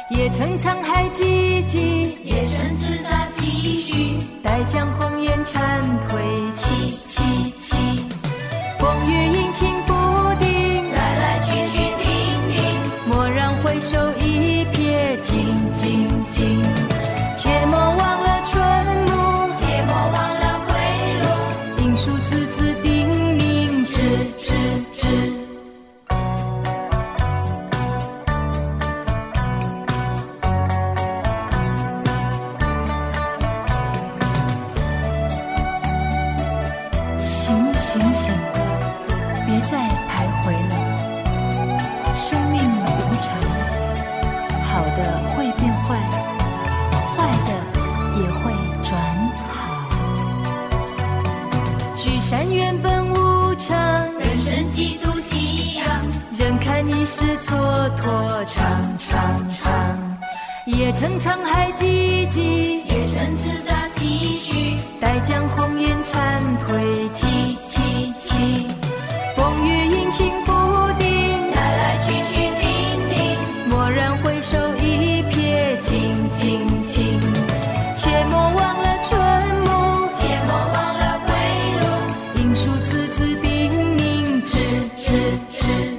也曾沧海寂寂， 也曾叱咤继续， 待将红颜蝉退起起起，风雨阴晴不定， 来来去去停停， 蓦然回首，一瞥静静静，切莫忘了春暮， 切莫忘了归路， 应数字字叮咛，吱吱吱。醒醒，别再徘徊了。生命无常，好的会变坏，坏的也会转好。聚散原本无常， 人生几度夕阳， 人看一世蹉跎，长长长。也曾沧海寂寂， 也曾叱咤继续， 待将红颜蝉退起起起，风雨阴晴不定， 来来去去停停， 蓦然回首，一瞥静静静，切莫忘了春暮， 切莫忘了归路， 应数字字叮咛，吱吱吱。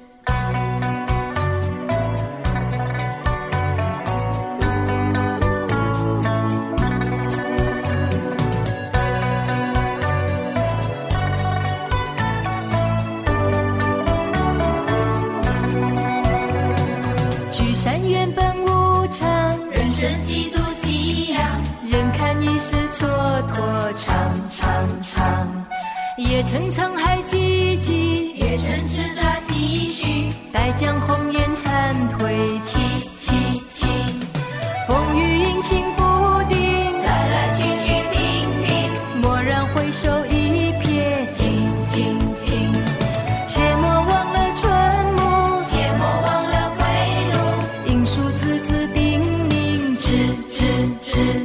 原本无常， 人生几度夕阳， 人看一世蹉跎，长长长。也曾沧海寂寂， 也曾叱咤继续， 待将红颜蝉退起起起，风雨阴晴不定， 来来去去停停， 蓦然回首，一瞥静静静，切莫忘了春暮， 切莫忘了归路， 应数字字叮咛，吱吱吱。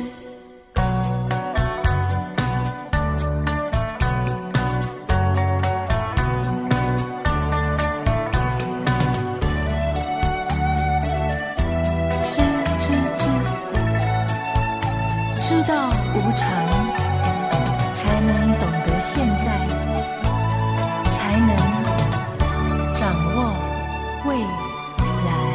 知道无常，才能懂得现在，才能掌握未来。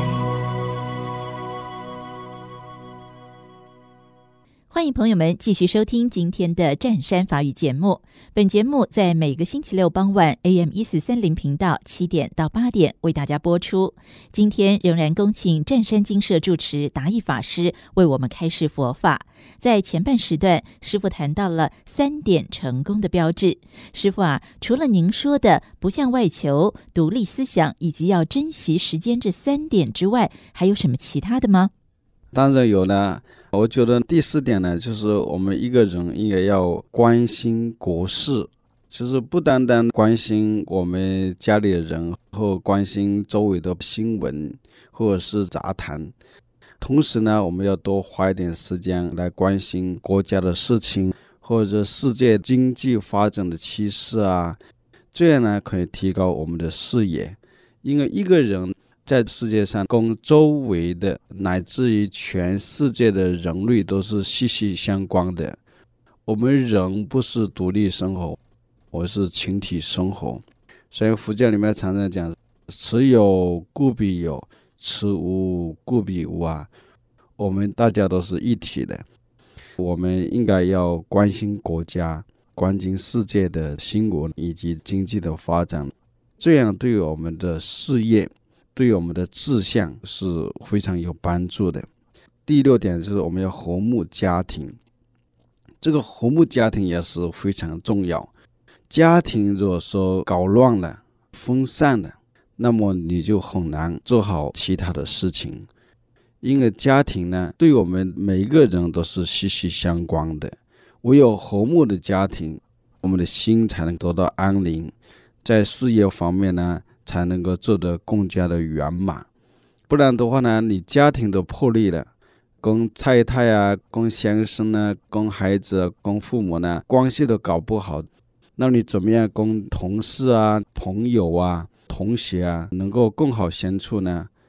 欢迎朋友们继续收听今天的湛山法语节目。本节目在每个星期六傍晚 AM1430 频道7点到8点为大家播出。今天仍然恭请湛山精舍住持达义法师为我们开示佛法。在前半时段，师父谈到了3点成功的标志。师父啊，除了您说的不向外求、独立思想以及要珍惜时间这3点之外，还有什么其他的吗？ 当然有呢。我觉得第4点呢，就是我们一个人应该要关心国事，就是不单单关心我们家里的人，或关心周围的新闻或者是杂谈，同时呢，我们要多花一点时间来关心国家的事情，或者世界经济发展的趋势啊，这样呢可以提高我们的视野。因为一个人在世界上跟周围的乃至于全世界的人类都是息息相关的。我们人不是独立生活，我是群体生活。所以佛教里面常常讲，此有故彼有，此无故彼无啊。我们大家都是一体的，我们应该要关心国家，关心世界的新闻以及经济的发展，这样对我们的事业，对我们的志向是非常有帮助的。第6点就是我们要和睦家庭，这个和睦家庭也是非常重要。家庭如果说搞乱了、分散了，那么你就很难做好其他的事情。因为家庭呢，对我们每一个人都是息息相关的。唯有和睦的家庭，我们的心才能得到安宁，在事业方面呢，才能够做得更加的圆满。不然的话呢，你家庭都破裂了，跟太太啊、跟先生呢、跟孩子、跟父母呢，关系都搞不好，那你怎么样跟同事啊、朋友啊、同学啊能够更好相处呢？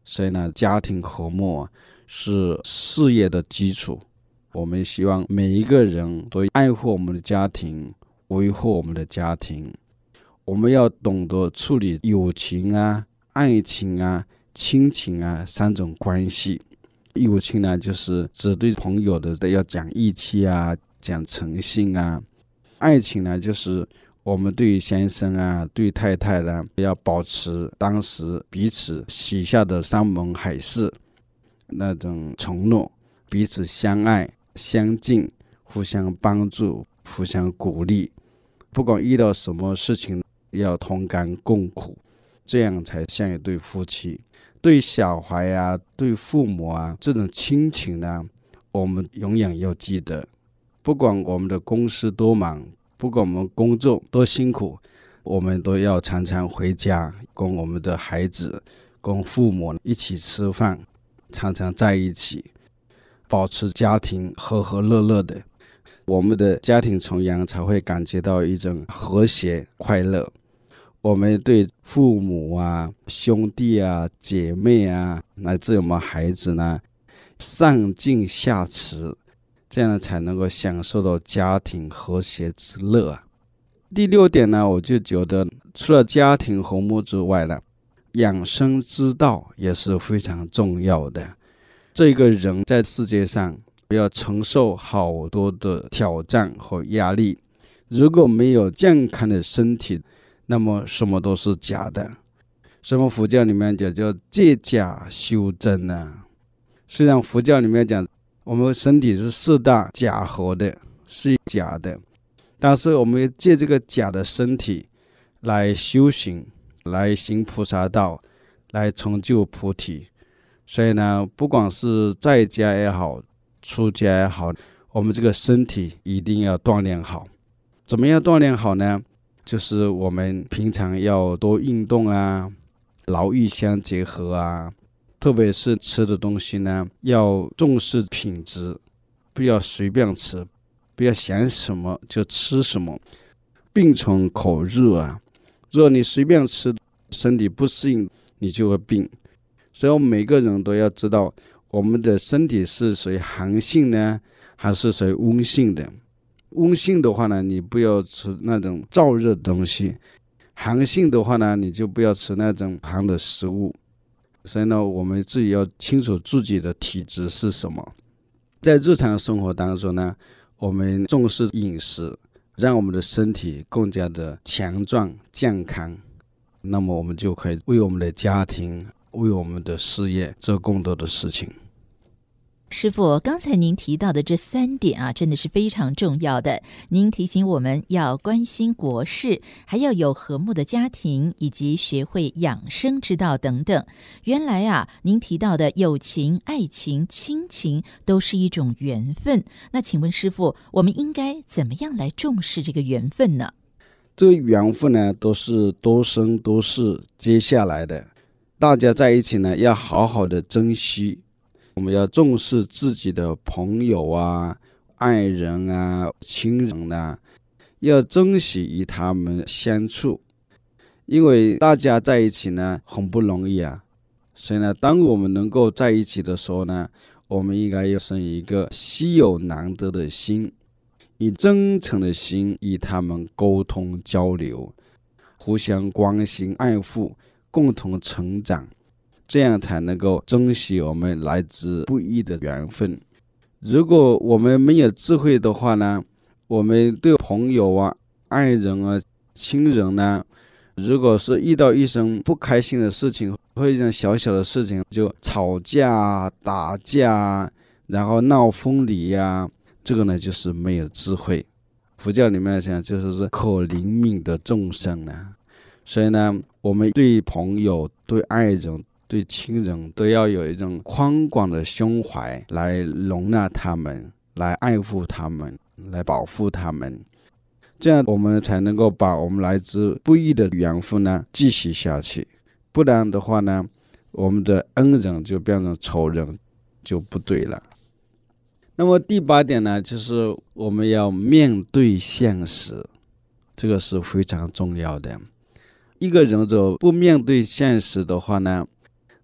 所以呢，家庭和睦是事业的基础。我们希望每一个人都爱护我们的家庭，维护我们的家庭。我们要懂得处理友情啊、爱情啊、亲情啊三种关系。友情呢，就是只对朋友的要讲义气啊，讲诚信啊。爱情呢，就是我们对先生啊、对太太呢，要保持当时彼此许下的山盟海誓那种承诺，彼此相爱相敬，互相帮助，互相鼓励。不管遇到什么事情，要同甘共苦，这样才像一对夫妻。对小孩啊，对父母啊，这种亲情呢，我们永远要记得。不管我们的公司多忙，不管我们工作多辛苦，我们都要常常回家，跟我们的孩子、跟父母一起吃饭，常常在一起，保持家庭和和乐乐的。我们的家庭成员才会感觉到一种和谐快乐。我们对父母啊、兄弟啊、姐妹啊，乃至我们孩子呢，上敬下慈，这样才能够享受到家庭和谐之乐啊。第6点呢，我就觉得除了家庭和睦之外呢，养生之道也是非常重要的。这个人在世界上要承受好多的挑战和压力，如果没有健康的身体，那么什么都是假的。所以佛教里面讲叫借假修真啊。虽然佛教里面讲我们身体是4大假合的，是假的，但是我们借这个假的身体来修行，来行菩萨道，来成就菩提。所以呢，不管是在家也好，出家也好，我们这个身体一定要锻炼好。怎么样锻炼好呢？就是我们平常要多运动啊，劳逸相结合啊，特别是吃的东西呢，要重视品质，不要随便吃，不要想什么就吃什么。病从口入啊，如果你随便吃，身体不适应，你就会病。所以我们每个人都要知道，我们的身体是属于寒性呢，还是属于温性的。温性的话呢，你不要吃那种燥热的东西；寒性的话呢，你就不要吃那种寒的食物。所以呢，我们自己要清楚自己的体质是什么。在日常生活当中呢，我们重视饮食，让我们的身体更加的强壮健康，那么我们就可以为我们的家庭、为我们的事业做更多的事情。 师父，刚才您提到的这3点啊，真的是非常重要的。您提醒我们要关心国事，还要有和睦的家庭，以及学会养生之道等等。原来啊，您提到的友情、爱情、亲情都是一种缘分。那请问师父，我们应该怎么样来重视这个缘分呢？ 这个缘分呢，都是多生多世接下来的，大家在一起呢，要好好的珍惜。我们要重视自己的朋友啊、爱人啊、亲人啊，要珍惜与他们相处，因为大家在一起呢很不容易啊。所以呢，当我们能够在一起的时候呢，我们应该要生一个稀有难得的心，以真诚的心与他们沟通交流，互相关心爱护，共同成长，这样才能够珍惜我们来自不易的缘分。如果我们没有智慧的话呢，我们对朋友啊、爱人啊、亲人呢，如果是遇到一些不开心的事情，或一件小小的事情就吵架、打架，然后闹分离啊，这个呢就是没有智慧。佛教里面讲就是可怜悯的众生啊。所以呢，我们对朋友、对爱人、对亲人都要有一种宽广的胸怀来容纳他们，来爱护他们，来保护他们，这样我们才能够把我们来自不易的缘分呢继续下去。不然的话呢，我们的恩人就变成仇人，就不对了。那么第8点呢，就是我们要面对现实，这个是非常重要的。一个人如果不面对现实的话呢，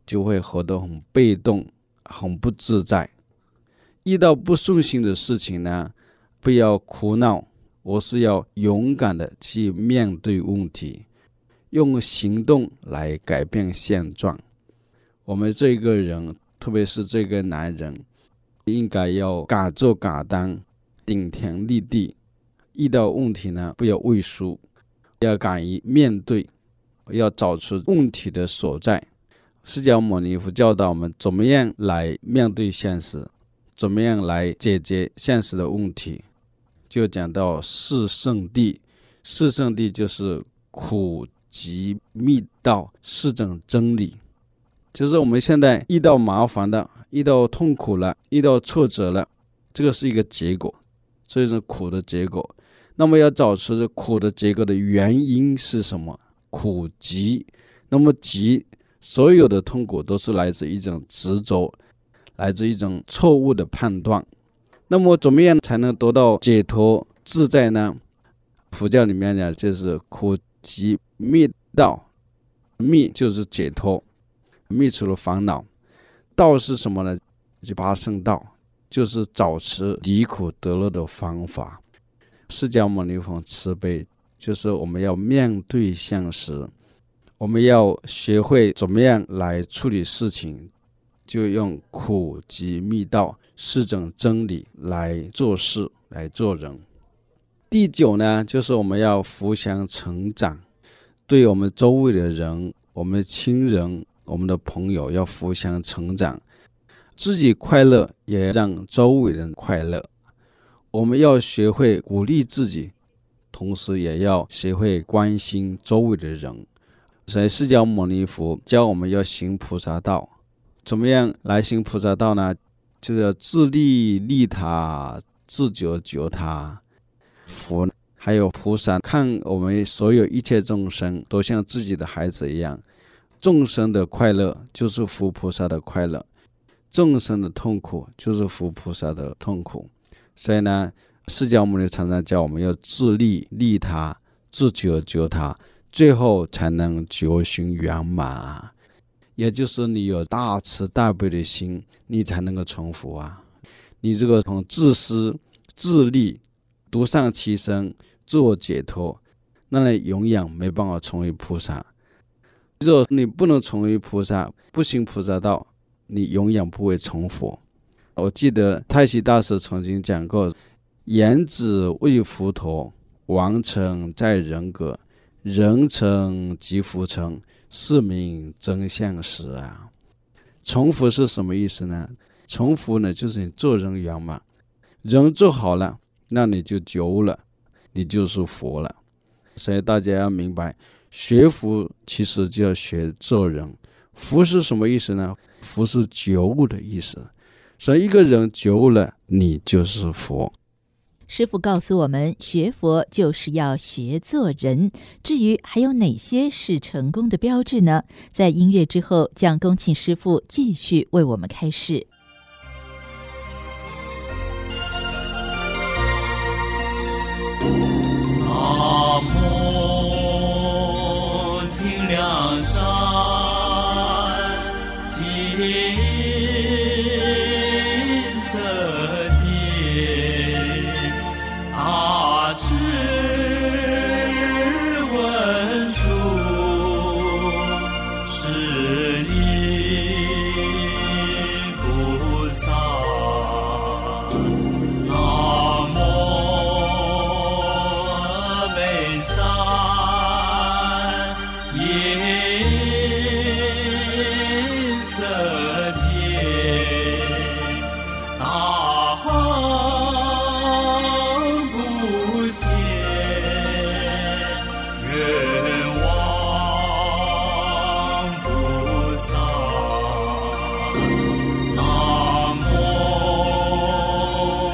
就会活得很被动，很不自在。遇到不顺心的事情呢，不要哭闹，而是要勇敢的去面对问题，用行动来改变现状。我们这个人，特别是这个男人，应该要敢做敢当，顶天立地。遇到问题呢，不要畏缩，要敢于面对，要找出问题的所在。释迦牟尼佛教导我们怎么样来面对现实，怎么样来解决现实的问题。就讲到四圣谛，四圣谛就是苦集密道四种真理。就是我们现在遇到麻烦的，遇到痛苦了，遇到挫折了，这个是一个结果，这是苦的结果。那么要找出苦的结果的原因是什么？苦集。那么集，所有的痛苦都是来自一种执着，来自一种错误的判断。那么怎么样才能得到解脱自在呢？佛教里面讲就是苦集灭道，灭就是解脱，灭除了烦恼。道是什么呢？就八圣道，就是找出离苦得乐的方法。释迦牟尼佛慈悲，就是我们要面对现实，我们要学会怎么样来处理事情，就用苦集密道四种真理来做事，来做人。第9呢，就是我们要互相成长，对我们周围的人，我们的亲人，我们的朋友要互相成长，自己快乐也让周围人快乐。我们要学会鼓励自己，同时也要学会关心周围的人。所以释迦牟尼佛教我们要行菩萨道。怎么样来行菩萨道呢？就是要自利利他，自救救他。佛还有菩萨看我们所有一切众生都像自己的孩子一样，众生的快乐就是佛菩萨的快乐，众生的痛苦就是佛菩萨的痛苦。所以呢，释迦牟尼常常教我们要自利利他，自救救他，最后才能觉醒圆满。也就是你有大慈大悲的心，你才能够成佛啊。你这个从自私自利独善其身自我解脱，那你永远没办法成为菩萨。如果你不能成为菩萨，不行菩萨道，你永远不会成佛。我记得太虚大师曾经讲过，言子为佛陀，王成在人格，人成即佛成，是名真相实啊。成佛是什么意思呢？成佛呢，就是你做人圆满，人做好了，那你就觉悟了，你就是佛了。所以大家要明白，学佛其实就要学做人。佛是什么意思呢？佛是觉悟的意思。所以一个人觉悟了，你就是佛。 师父告诉我们，学佛就是要学做人。至于还有哪些是成功的标志呢？在音乐之后，将恭请师父继续为我们开示。 南无清凉山金色界，大智文殊师利菩萨。南无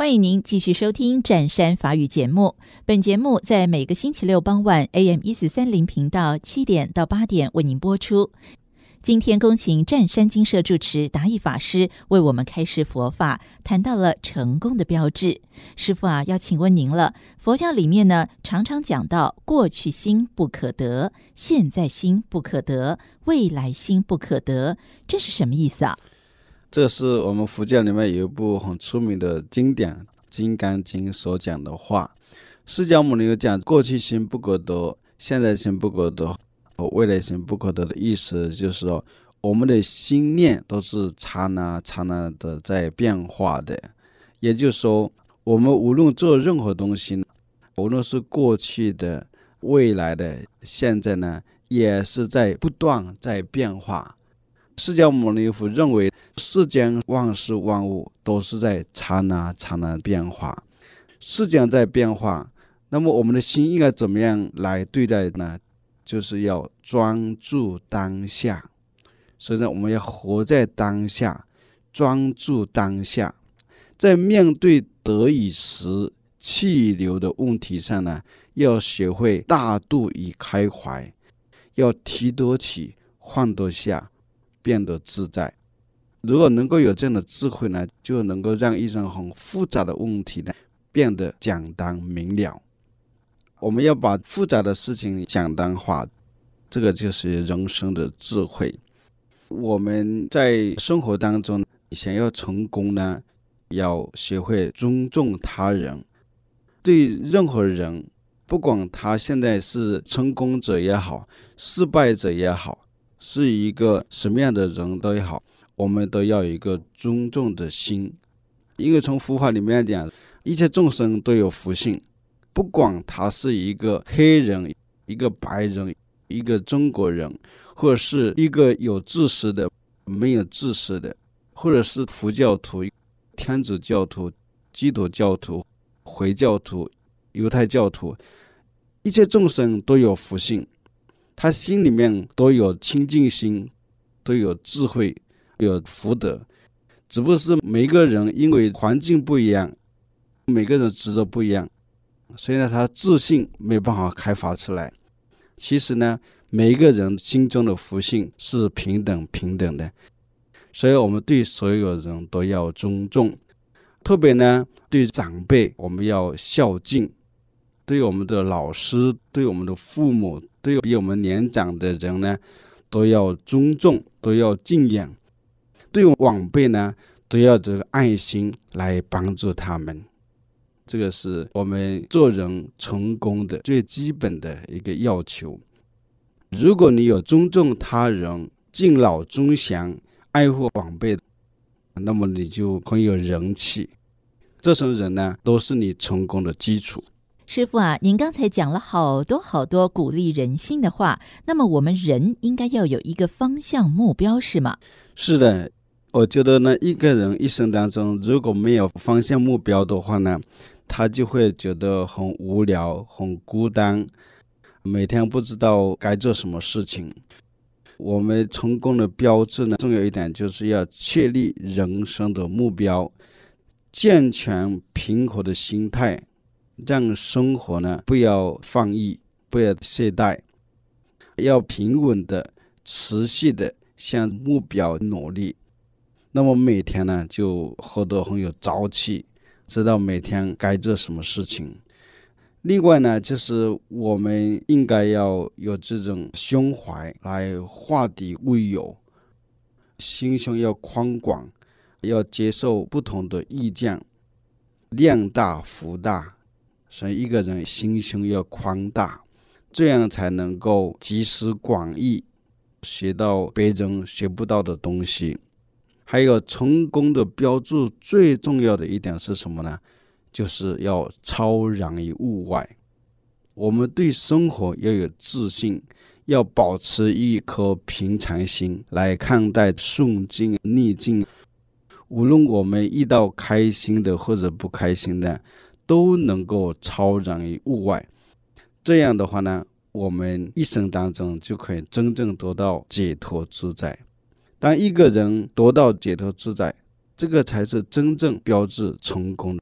欢迎您继续收听湛山法语节目。本节目在每个星期六傍晚 AM1430 频道7点到8点为您播出。今天恭请湛山精舍住持达义法师为我们开示佛法，谈到了成功的标志。师父啊，要请问您了，佛教里面呢常常讲到过去心不可得，现在心不可得，未来心不可得，这是什么意思啊？ 这是我们佛教里面有一部很出名的经典《金刚经》所讲的话。释迦牟尼有讲过去心不可得，现在心不可得，未来心不可得的意思，就是说我们的心念都是刹那刹那的在变化的。也就是说，我们无论做任何东西，无论是过去的、未来的、现在呢，也是在不断在变化。释迦牟尼佛认为世间万事万物都是在刹那刹那变化，世间在变化，那么我们的心应该怎么样来对待呢？就是要专注当下。所以呢，我们要活在当下，专注当下。在面对得与失、气流的问题上呢，要学会大度与开怀，要提得起，放得下，变得自在。如果能够有这样的智慧呢，就能够让一种很复杂的问题呢变得简单明了。我们要把复杂的事情简单化，这个就是人生的智慧。我们在生活当中想要成功呢，要学会尊重他人。对任何人，不管他现在是成功者也好，失败者也好，是一个什么样的人都也好，我们都要有一个尊重的心。因为从佛法里面讲，一切众生都有福性，不管他是一个黑人、一个白人、一个中国人，或者是一个有知识的、没有知识的，或者是佛教徒、天主教徒、基督教徒、回教徒、犹太教徒，一切众生都有福性，他心里面都有清净心，都有智慧，有福德。只不过是每个人因为环境不一样，每个人执着不一样，所以呢，他自信没办法开发出来。其实呢，每一个人心中的福性是平等的，所以我们对所有人都要尊重。特别呢，对长辈我们要孝敬，对我们的老师、对我们的父母、对比我们年长的人呢，都要尊重，都要敬仰。对晚辈呢，都要这个爱心来帮助他们。这个是我们做人成功的最基本的一个要求。如果你有尊重他人、敬老尊贤、爱护晚辈，那么你就很有人气。这种人呢，都是你成功的基础。 师父啊，您刚才讲了好多鼓励人心的话，那么我们人应该要有一个方向目标，是吗？ 是的，我觉得呢，一个人一生当中如果没有方向目标的话呢，他就会觉得很无聊、很孤单，每天不知道该做什么事情。我们成功的标志呢，重要一点就是要确立人生的目标，健全平和的心态，让生活呢不要放逸，不要懈怠，要平稳的、持续的向目标努力。那么每天呢就活得很有朝气，知道每天该做什么事情。另外呢，就是我们应该要有这种胸怀来化敌为友，心胸要宽广，要接受不同的意见，量大福大。所以一个人心胸要宽大，这样才能够集思广益，学到别人学不到的东西。还有成功的标志最重要的一点是什么呢？就是要超然于物外。我们对生活要有自信，要保持一颗平常心来看待顺境逆境。无论我们遇到开心的或者不开心的，都能够超然于物外。这样的话呢，我们一生当中就可以真正得到解脱自在。当一个人得到解脱自在，这个才是真正标志成功。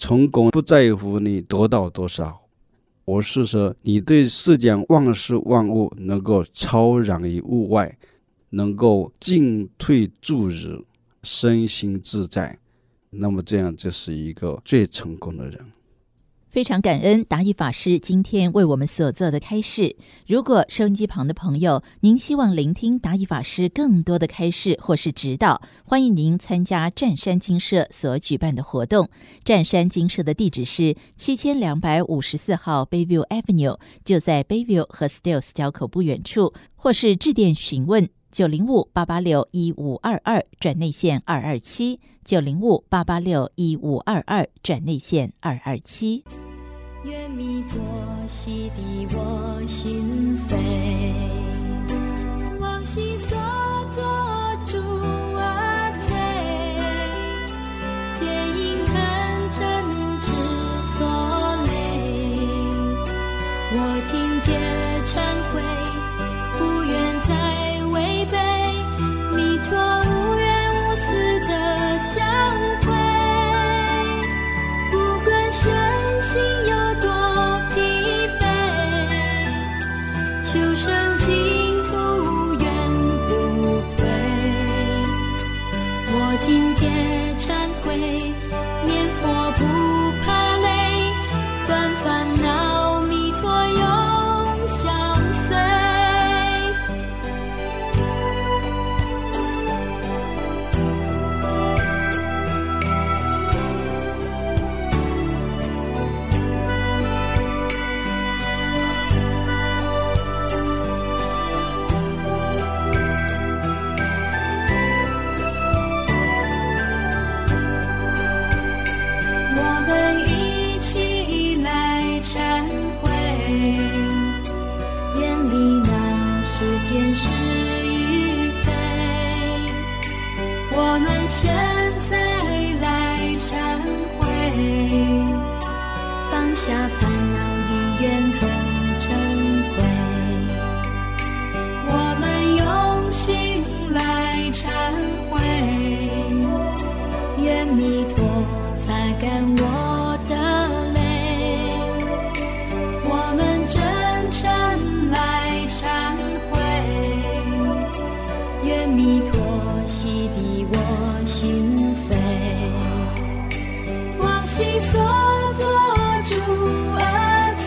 成功不在乎你得到多少，而是说你对世间万事万物能够超然于物外，能够进退驻日，身心自在，那么这样就是一个最成功的人。 非常感恩达义法师今天为我们所做的开示。如果收音机旁的朋友您希望聆听达义法师更多的开示或是指导，欢迎您参加湛山精舍所举办的活动。湛山精舍的地址是7254号 Bayview Avenue， 就在 Bayview 和 Stills 交口不远处，或是致电询问905-886-1522转内线227 905-886-1522转内线227。 愿弥陀洗涤我心扉，往昔所作诸恶罪，皆因贪嗔痴所累。我今皆忏悔，不愿再违背弥陀无缘无私的教诲。不管身心有多疲惫，求生净土永不退。我今皆忏悔，念佛不怕累，断烦恼弥陀永相随。见是与非，我们现在来忏悔，放下烦恼的怨恨嗔恚，我们用心来忏悔，愿弥陀擦干我的泪，我们真诚来忏悔，愿弥陀洗涤我心扉，往昔所作诸恶罪，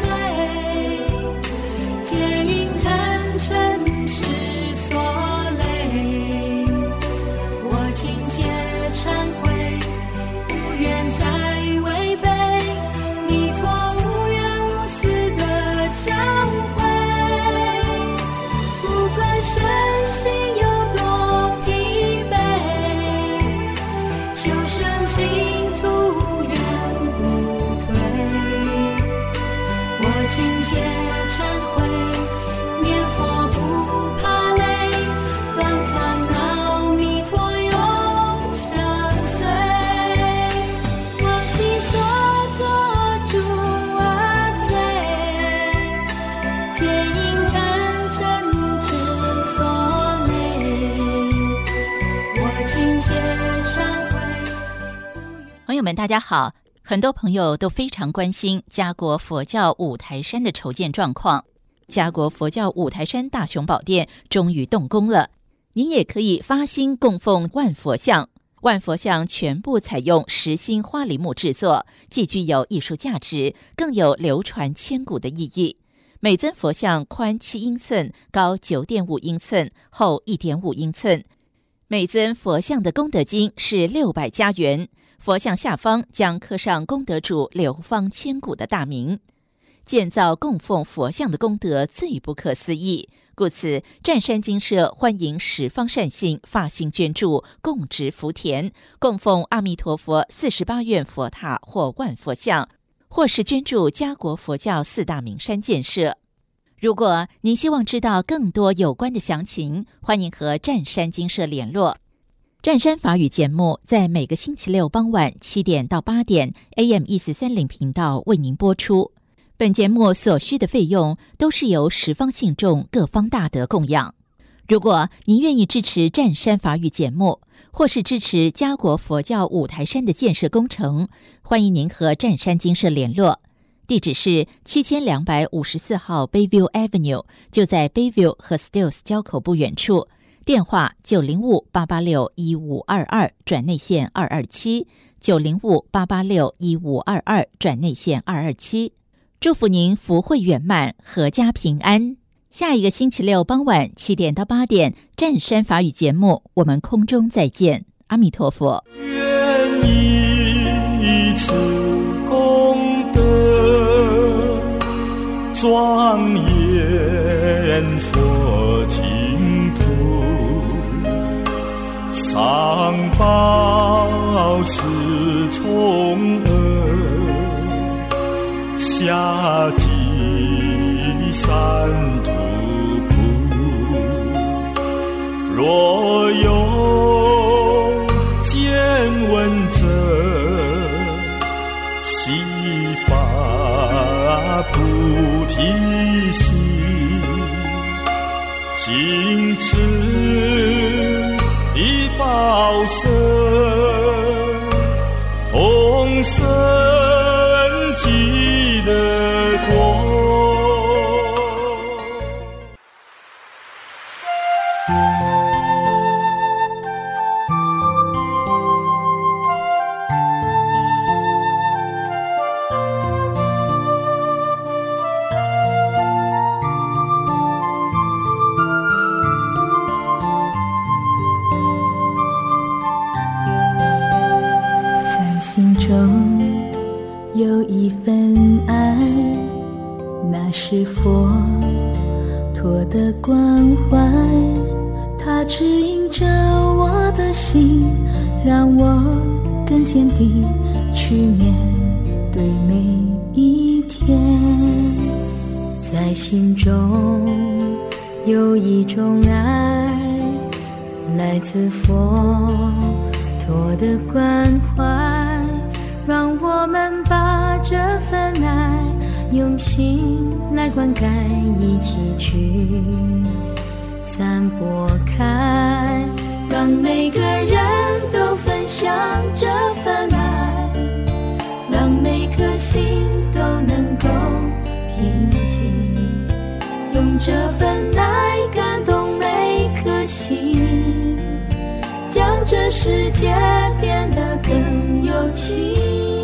皆因贪嗔痴所累。我今皆忏悔，不愿再违背弥陀无缘无私的教诲。不管身心有多疲惫，求生净土永不退。我今皆忏悔，念佛不怕累，断烦恼弥陀永相随。往昔所作诸恶罪，皆因贪嗔痴所累。我今皆忏悔。 朋友们大家好，很多朋友都非常关心嘉国佛教五台山的筹建状况。嘉国佛教五台山大雄宝殿终于动工了，您也可以发心供奉万佛像。万佛像全部采用实心花梨木制作，既具有艺术价值，更有流传千古的意义。每尊佛像宽7英寸，高9.5英寸，厚1.5英寸。每尊佛像的功德金是600家元，佛像下方将刻上功德主流芳千古的大名。建造供奉佛像的功德最不可思议，故此湛山精舍欢迎十方善信发心捐助，供植福田，供奉阿弥陀佛48愿佛塔或万佛像，或是捐助嘉国佛教4大名山建设。如果您希望知道更多有关的详情，欢迎和湛山精舍联络。湛山法语节目在每个星期六傍晚7点到8点 AM1430频道为您播出。本节目所需的费用都是由十方信众各方大德供养。 如果您愿意支持湛山法语节目，或是支持嘉国佛教五台山的建设工程，欢迎您和湛山精舍联络。地址是7254号 Bayview Avenue， 就在 Bayview 和 Stills 交口不远处。电话905-886-1522转内线227 905-886-1522转内线227。祝福您福慧圆满，阖家平安。下一个星期六傍晚7点到8点，湛山法语节目，我们空中再见。阿弥陀佛。 愿以此功德庄严佛净土，上报四重恩，下济三途苦。若有见闻者，悉发菩提心，尽此一报身，同生极乐国。 有一份爱，那是佛陀的关怀，它指引着我的心，让我更坚定去面对每一天。在心中有一种爱，来自佛陀的关怀，让我们把这份爱用心来灌溉，一起去散播开，让每个人都分享这份爱，让每颗心都能够平静，用这份爱感动每颗心，将这世界变得更有情。